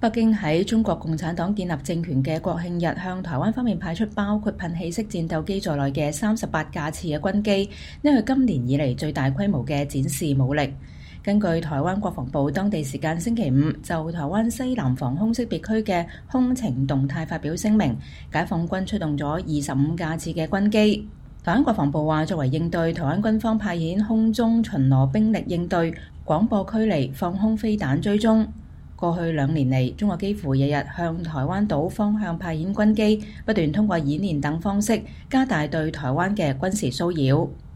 北京喺中國共產黨建立政權嘅國慶日，向台灣方面派出包括噴氣式戰鬥機在內嘅38架次嘅軍機，呢係今年以嚟最大規模嘅展示武力。根據台灣國防部當地時間星期五就台灣西南防空識別區嘅空情動態發表聲明，解放軍出動咗25架次嘅軍機。台灣國防部話，作為應對，台灣軍方派遣空中巡邏兵力應對、廣播驅離、放空飛彈追蹤。過去2年嚟，中國幾乎日日向台灣島方向派遣軍機，不斷通過演練等方式加大對台灣嘅軍事騷擾。